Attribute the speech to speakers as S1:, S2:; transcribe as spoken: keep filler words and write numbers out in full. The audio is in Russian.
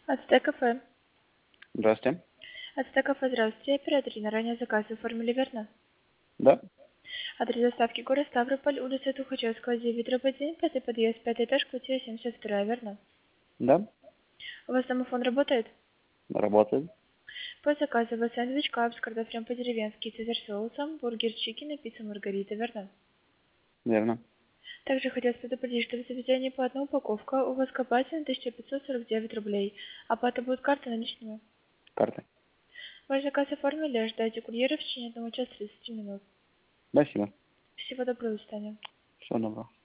S1: Ацтек кафе.
S2: Здравствуйте.
S1: Ацтек кафе, здравствуйте. Оператор, ранее заказ оформили, верно?
S2: Да,
S1: Адрес доставки город Ставрополь, улица Тухачевского, девять, дробь один, пятый подъезд, пятый этаж, квартира семьдесят два, верно?
S2: да,
S1: У вас домофон работает?
S2: работает.
S1: По заказу у вас сэндвич кап с картофелем по-деревенски, цезарь соусом, бургер чикен и пицца маргарита, верно?
S2: Верно.
S1: Также хотелось предупредить, что в заведении по одной упаковка у вас копатель тысяча пятьсот сорок девять рублей. Оплата будет картой наличными.
S2: Карта.
S1: Ваш заказ оформили, ожидайте курьера в течение одного часа тридцати минут.
S2: Спасибо.
S1: Всего доброго, до свидания.
S2: Всего доброго.